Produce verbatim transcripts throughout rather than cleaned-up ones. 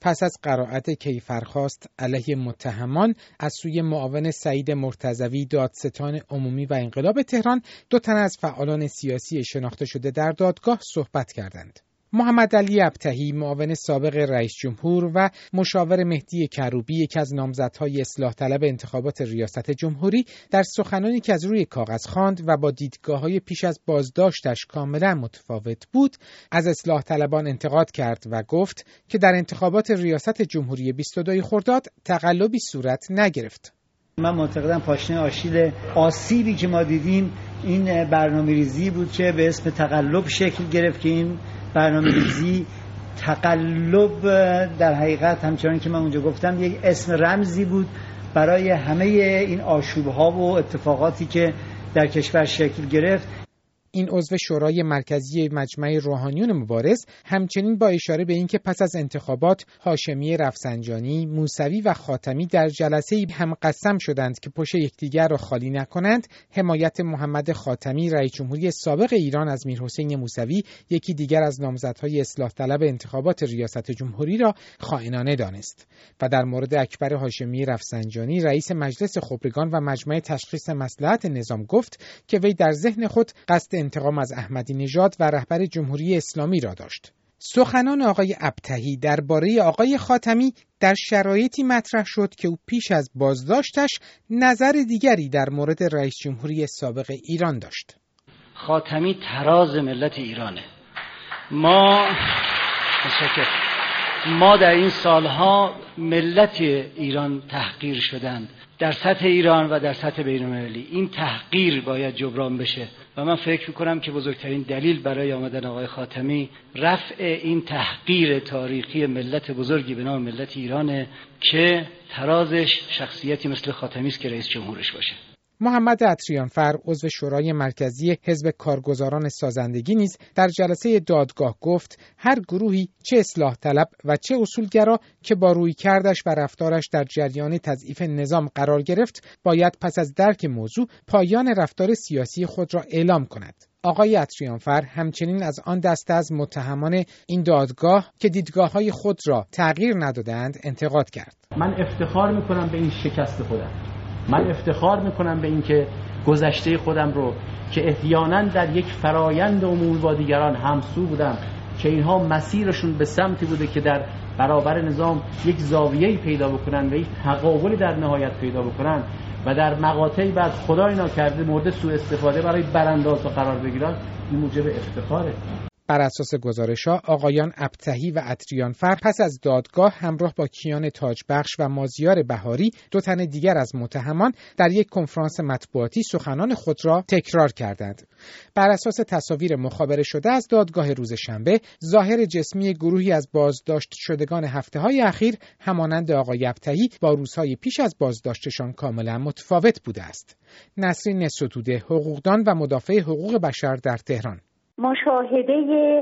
پس از قرائت کیفرخواست علیه متهمان از سوی معاون سعید مرتضوی دادستان عمومی و انقلاب تهران، دو تن از فعالان سیاسی شناخته شده در دادگاه صحبت کردند. محمد علی ابطحی، معاون سابق رئیس جمهور و مشاور مهدی کروبی، یکی از نامزدهای اصلاح طلب انتخابات ریاست جمهوری، در سخنانی که از روی کاغذ خواند و با دیدگاه‌های پیش از بازداشتش کاملا متفاوت بود، از اصلاح طلبان انتقاد کرد و گفت که در انتخابات ریاست جمهوری بیست و دو خرداد تقلبی صورت نگرفت. من معتقدم پاشنه آشیل آسیبی که ما دیدیم این برنامه‌ریزی بود که به اسم تقلب شکل گرفت، که این برنامه‌ریزی تقلب در حقیقت همچنان که من اونجا گفتم یک اسم رمزی بود برای همه این آشوب‌ها و اتفاقاتی که در کشور شکل گرفت. این عضو شورای مرکزی مجمع روحانیون مبارز همچنین با اشاره به اینکه پس از انتخابات هاشمی رفسنجانی، موسوی و خاتمی در جلسه‌ای هم قسم شدند که پشت یکدیگر را خالی نکنند، حمایت محمد خاتمی رئیس جمهوری سابق ایران از میرحسین موسوی، یکی دیگر از نامزدهای اصلاح طلب انتخابات ریاست جمهوری، را خائنانه دانست و در مورد اکبر هاشمی رفسنجانی رئیس مجلس خبرگان و مجمع تشخیص مصلحت نظام گفت که وی در ذهن خود قصد انتقام از احمدی نژاد و رهبر جمهوری اسلامی را داشت. سخنان آقای ابطحی درباره آقای خاتمی در شرایطی مطرح شد که او پیش از بازداشتش نظر دیگری در مورد رئیس جمهوری سابق ایران داشت. خاتمی تراز ملت ایرانه. ما ما در این سالها ملت ایران تحقیر شدند در سطح ایران و در سطح بین‌المللی. این تحقیر باید جبران بشه و من فکر می‌کنم که بزرگترین دلیل برای آمدن آقای خاتمی رفع این تحقیر تاریخی ملت بزرگی به نام ملت ایرانه که ترازش شخصیتی مثل خاتمی است که رئیس جمهورش باشه. محمد عطریانفر، عضو شورای مرکزی حزب کارگزاران سازندگی، نیز در جلسه دادگاه گفت هر گروهی، چه اصلاح طلب و چه اصولگرا، که با رویکردش و رفتارش در جریان تضعیف نظام قرار گرفت، باید پس از درک موضوع پایان رفتار سیاسی خود را اعلام کند. آقای عطریانفر همچنین از آن دسته از متهمان این دادگاه که دیدگاه‌های خود را تغییر ندادند انتقاد کرد. من افتخار می‌کنم به این شکست خودم. من افتخار میکنم به اینکه گذشته خودم رو که احیانا در یک فرایند امور با دیگران همسو بودم که اینها مسیرشون به سمتی بوده که در برابر نظام یک زاویه‌ای پیدا بکنن و یک تقابلی در نهایت پیدا بکنن و در مقاطعی بعد خدای ناکرده مورد سوء استفاده برای برانداز قرار بگیرن، این موجب افتخاره. بر اساس گزارش‌ها، آقایان ابطحی و عطریانفر پس از دادگاه همراه با کیان تاجبخش و مازیار بهاری، دو تن دیگر از متهمان، در یک کنفرانس مطبوعاتی سخنان خود را تکرار کردند. بر اساس تصاویر مخابره شده از دادگاه روز شنبه، ظاهر جسمی گروهی از بازداشت شدگان هفته‌های اخیر همانند آقای ابطحی با روزهای پیش از بازداشتشان کاملا متفاوت بوده است. نسرین ستوده، حقوقدان و مدافع حقوق بشر در تهران: مشاهده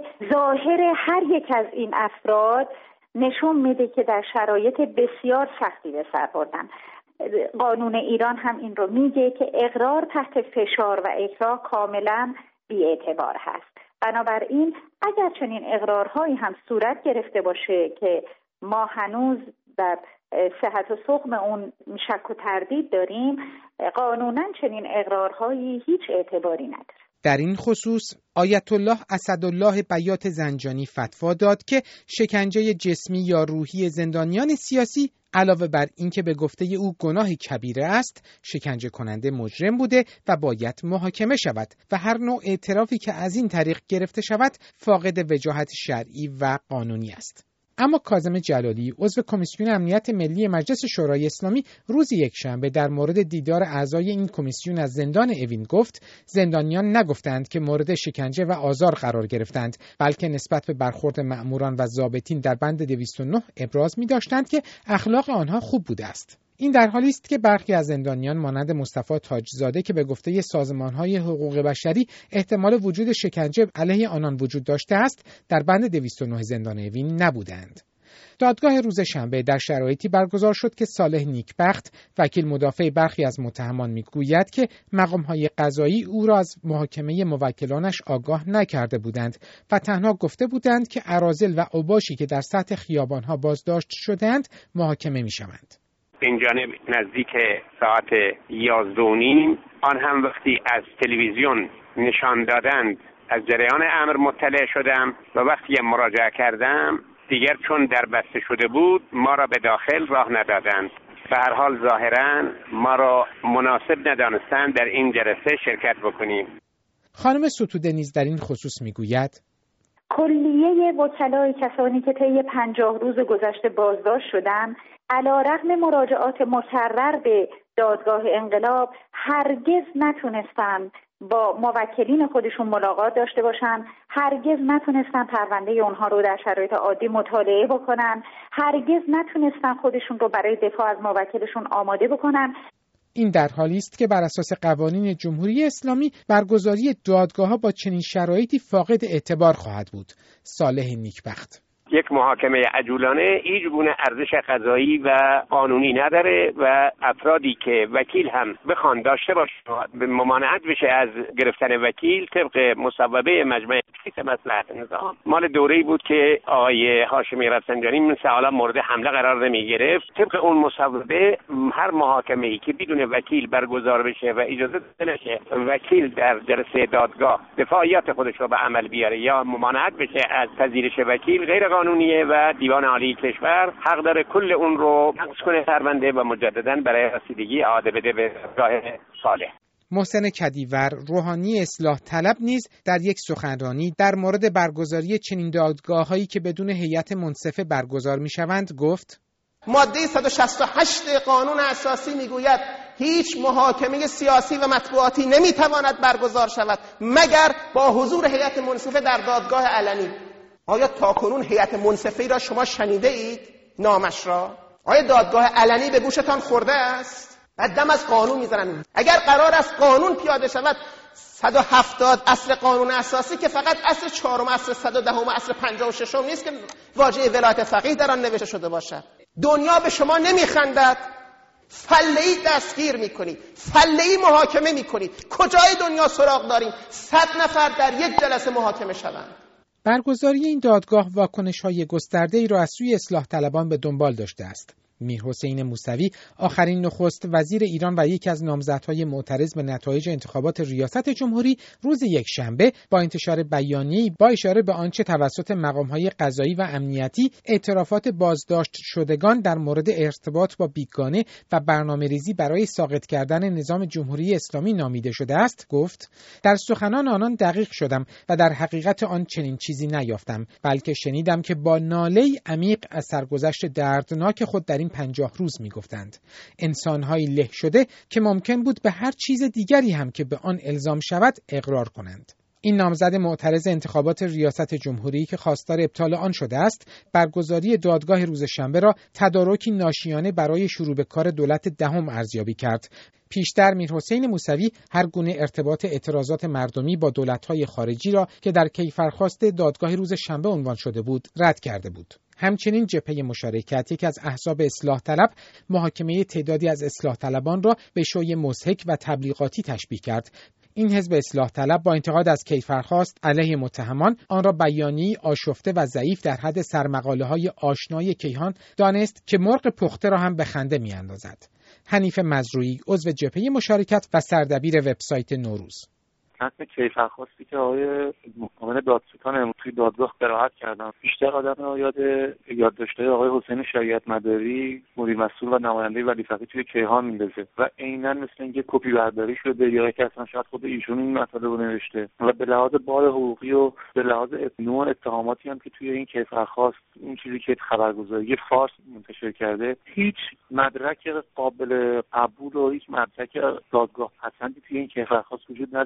ظاهر هر یک از این افراد نشون میده که در شرایط بسیار سختی به سر بردن. قانون ایران هم این رو میگه که اقرار تحت فشار و اکراه کاملا بی‌اعتبار هست. بنابراین اگر چنین اقرارهایی هم صورت گرفته باشه که ما هنوز در صحت و سقم اون شک و تردید داریم، قانونا چنین اقرارهایی هیچ اعتباری نداره. در این خصوص آیت الله اسدالله بیات زنجانی فتوا داد که شکنجه جسمی یا روحی زندانیان سیاسی علاوه بر اینکه به گفته او گناه کبیره است، شکنجه کننده مجرم بوده و باید محاکمه شود و هر نوع اعترافی که از این طریق گرفته شود فاقد وجاهت شرعی و قانونی است. اما کاظم جلالی، عضو کمیسیون امنیت ملی مجلس شورای اسلامی، روز یکشنبه در مورد دیدار اعضای این کمیسیون از زندان اوین گفت زندانیان نگفتند که مورد شکنجه و آزار قرار گرفتند، بلکه نسبت به برخورد مأموران و ضابطین در بند دویست و نه ابراز می‌داشتند که اخلاق آنها خوب بوده است. این در حالی است که برخی از زندانیان مانند مصطفی تاجزاده که به گفته سازمان‌های حقوق بشری احتمال وجود شکنجه علیه آنان وجود داشته است، در بند دویست و نه زندان اوین نبودند. دادگاه روز شنبه در شرایطی برگزار شد که صالح نیکبخت، وکیل مدافع برخی از متهمان، میگوید که مقام‌های قضایی او را از محاکمه موکلانش آگاه نکرده بودند و تنها گفته بودند که اراذل و اوباشی که در سطح خیابان‌ها بازداشت شدند محاکمه می‌شوند. این جانب نزدیک ساعت یازده و نیم آن هم وقتی از تلویزیون نشان دادند از جریان امر مطلع شدم و وقتی مراجعه کردم دیگر چون در بسته شده بود ما را به داخل راه ندادند. به هر حال ظاهراً ما را مناسب ندانستند در این جلسه شرکت بکنیم. خانم ستوده نیز در این خصوص میگوید کلیه وکلای کسانی که طی پنجاه روز گذشته بازداشت شدند علیرغم مراجعات مکرر به دادگاه انقلاب هرگز نتونستند با موکلین خودشون ملاقات داشته باشن، هرگز نتونستن پرونده اونها رو در شرایط عادی مطالعه بکنن، هرگز نتونستن خودشون رو برای دفاع از موکلشون آماده بکنن. این در حالی است که بر اساس قوانین جمهوری اسلامی برگزاری دادگاه‌ها با چنین شرایطی فاقد اعتبار خواهد بود. صالح نیکبخت: یک محاکمه عجولانه هیچ گونه ارزش قضایی و قانونی نداره و افرادی که وکیل هم بخوان داشته باشه ممانعت بشه از گرفتن وکیل طبق مصوبه مجمع تأسیس مصلحت نظام مال دوره‌ای بود که آقای هاشمی رفسنجانی مثل حالا مورد حمله قرار نمی گرفت. طبق اون مصوبه هر محاکمه‌ای که بدون وکیل برگزار بشه و اجازه داده نشه وکیل در جلسه دادگاه دفاعیات خودش رو به عمل بیاره یا ممانعت بشه از پذیرش وکیل غیر قانونیه و دیوان عالی کشور حق داره کل اون رو نقض کنه پرونده و مجددا برای رسیدگی اعاده بده به دادگاه صالح. محسن کدیور، روحانی اصلاح طلب، نیز در یک سخنرانی در مورد برگزاری چنین دادگاه‌هایی که بدون هیئت منصفه برگزار می‌شوند گفت: ماده صد و شصت و هشت قانون اساسی میگوید هیچ محاکمه سیاسی و مطبوعاتی نمیتواند برگزار شود مگر با حضور هیئت منصفه در دادگاه علنی. آیا تاکنون هیئت منصفه را شما شنیده اید نامش را؟ آیا دادگاه علنی به گوشتان خورده است؟ بعد دم از قانون میزنن. اگر قرار است قانون پیاده شود صد و هفتاد اصل قانون اساسی که فقط اصل چهارم، اصل صد و ده و اصل پنجاه و شش نیست که واژه ولایت فقیه در آن نوشته شده باشد. دنیا به شما نمیخندد. فله‌ای دستگیر میکنید، فله‌ای محاکمه میکنید. کجای دنیا سراغ داریم صد نفر در یک جلسه محاکمه شوند؟ برگزاری این دادگاه واکنش‌های گسترده‌ای را از سوی اصلاح طلبان به دنبال داشته است. میرحسین موسوی، آخرین نخست وزیر ایران و یکی از نامزدهای معترض به نتایج انتخابات ریاست جمهوری، روز یکشنبه با انتشار بیانیه‌ای با اشاره به آنچه توسط مقام‌های قضایی و امنیتی اعترافات بازداشت شدگان در مورد ارتباط با بیگانه و برنامه‌ریزی برای ساقط کردن نظام جمهوری اسلامی نامیده شده است، گفت: در سخنان آنان دقیق شدم و در حقیقت آن چنین چیزی نیافتم، بلکه شنیدم که با ناله‌ای عمیق از سرگذشت دردناک خود در این پنجاه روز میگفتند. انسان‌های له شده که ممکن بود به هر چیز دیگری هم که به آن الزام شود اقرار کنند. این نامزد معترض انتخابات ریاست جمهوری که خواستار ابطال آن شده است، برگزاری دادگاه روز شنبه را تدارکی ناشیانه برای شروع به کار دولت دهم ارزیابی کرد. پیشتر میرحسین موسوی هر گونه ارتباط اعتراضات مردمی با دولت‌های خارجی را که در کیفرخواست دادگاه روز شنبه عنوان شده بود رد کرده بود. همچنین جبهه مشارکت، یک از احزاب اصلاح طلب، محاکمه تعدادی از اصلاح طلبان را به شوی مضحک و تبلیغاتی تشبیه کرد. این حزب اصلاح طلب با انتقاد از کیفرخواست علیه متهمان، آن را بیانیه‌ای آشفته و ضعیف در حد سرمقاله‌های آشنای کیهان دانست که مرغ پخته را هم به خنده می‌اندازد. حنیف مزروعی، عضو جبهه مشارکت و سردبیر وبسایت نوروز: متن کیفرخواستی که آقای معاون دادستان توی دادگاه قرائت کردن بیشتر آدم یاد یادداشت‌های آقای حسین شریعت مداری، مدیر مسئول و نماینده ولی فقیه توی کیهان میندازه و عیناً مثل اینکه کپی برداری شده یا اینکه اصلا شاید خود ایشون این مطلب رو نوشته و به لحاظ بار حقوقی و به لحاظ نوع اتهاماتی هم که توی این کیفرخواست اون چیزی که خبرگزاری فارس منتشر کرده هیچ مدرک قابل قبول و هیچ مدرک دادگاه پسندی توی این کیفرخواست وجود نداره جز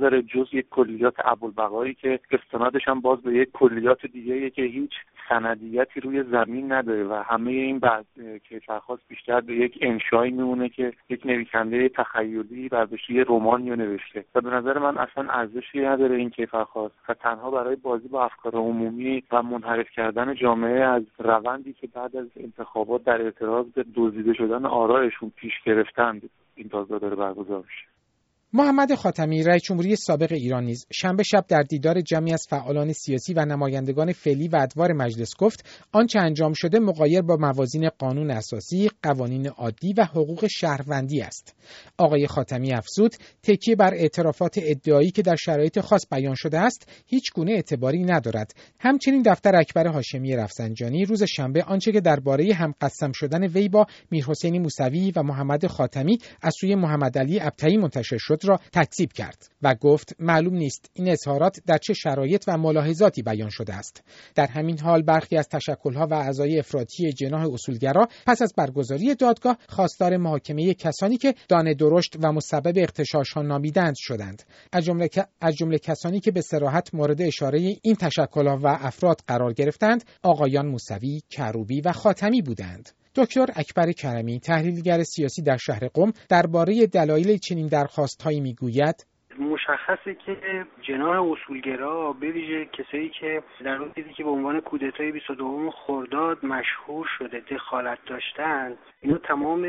جز یک کلیات ابوالبقایی که استنادش هم باز به یک کلیات دیگه که هیچ سندیتی روی زمین نداره و همه این بعد کیفرخواست بیشتر به یک انشایی میمونه که یک نویسنده تخیلی برداشته یه رمانی رو نوشته و به نظر من اصلا ارزشی نداره این کیفرخواست و تنها برای بازی با افکار عمومی و منحرف کردن جامعه از روندی که بعد از انتخابات در اعتراض به دزدیده شدن آرایشون پیش گرفتند این دادگاه داره برگزار میشه. محمد خاتمی رئیس جمهوری سابق ایران نیز شنبه شب در دیدار جمعی از فعالان سیاسی و نمایندگان فعلی و ادوار مجلس گفت آنچه انجام شده مغایر با موازین قانون اساسی، قوانین عادی و حقوق شهروندی است. آقای خاتمی افزود تکیه بر اعترافات ادعایی که در شرایط خاص بیان شده است هیچ گونه اعتباری ندارد. همچنین دفتر اکبر هاشمی رفسنجانی روز شنبه آنچه که درباره همقسم شدن وی با میرحسین موسوی و محمد خاتمی از سوی محمد علی ابطحی منتشر شد را تکذیب کرد و گفت معلوم نیست این اظهارات در چه شرایط و ملاحظاتی بیان شده است. در همین حال برخی از تشکل‌ها و اعضای افراطی جناح اصولگرا پس از برگزاری دادگاه خواستار محاکمه کسانی که دانه درشت و مسبب اغتشاش‌ها نامیدند شدند. از جمله از جمله کسانی که به صراحت مورد اشاره این تشکل‌ها و افراد قرار گرفتند آقایان موسوی، کروبی و خاتمی بودند. دکتر اکبر کرمی تحلیلگر سیاسی در شهر قم درباره دلایل چنین درخواست‌هایی میگوید مشخصه که جناح اصولگرا به ویژه کسایی که در اون چیزی که به عنوان کودتای بیست و دوم خرداد مشهور شده دخالت داشتن اینو تمام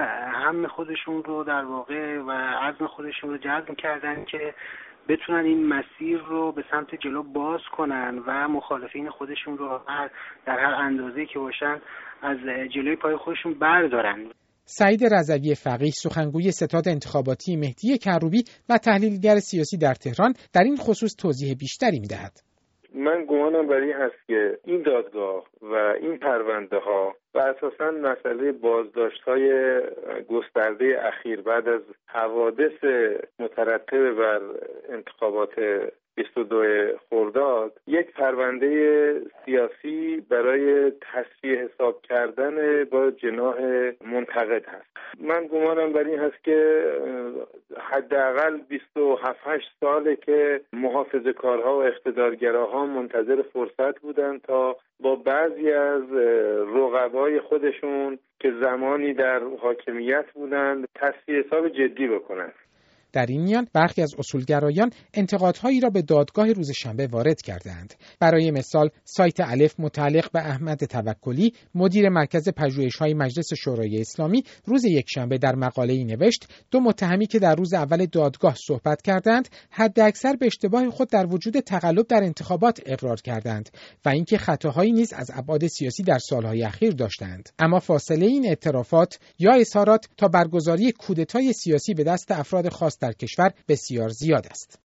هم خودشون رو در واقع و عزم خودشون رو جذب کردن که بتونن این مسیر رو به سمت جلو باز کنن و مخالفین خودشون رو در هر اندازه‌ای که باشن از جلوی پای خودشون بردارن. سعید رضوی فقیه سخنگوی ستاد انتخاباتی مهدی کروبی و تحلیلگر سیاسی در تهران در این خصوص توضیح بیشتری می‌دهد. من گمانم بر این هست که این دادگاه و این پرونده ها و اساساً مسئله بازداشت‌های گسترده اخیر بعد از حوادث مترتب بر انتخابات بیست و دو خرداد یک پرونده سیاسی برای تصفیه حساب کردن با جناح منتقد هست. من گمانم بر این هست که حداقل بیست و هفت ساله که محافظه‌کارها و اقتدارگراها منتظر فرصت بودند تا با بعضی از رقبای خودشون که زمانی در حاکمیت بودند تصفیه حساب جدی بکنند. در این میان برخی از اصولگرایان انتقادهایی را به دادگاه روز شنبه وارد کردند. برای مثال سایت الف متعلق به احمد توکلی مدیر مرکز پژوهش‌های مجلس شورای اسلامی روز یکشنبه در مقاله‌ای نوشت دو متهمی که در روز اول دادگاه صحبت کردند حداکثر به اشتباه خود در وجود تقلب در انتخابات اقرار کردند و اینکه خطاهایی نیز از ابعاد سیاسی در سالهای اخیر داشتند. اما فاصله این اعترافات یا اظهارات تا برگزاری کودتای سیاسی به دست افراد خاص در کشور بسیار زیاد است.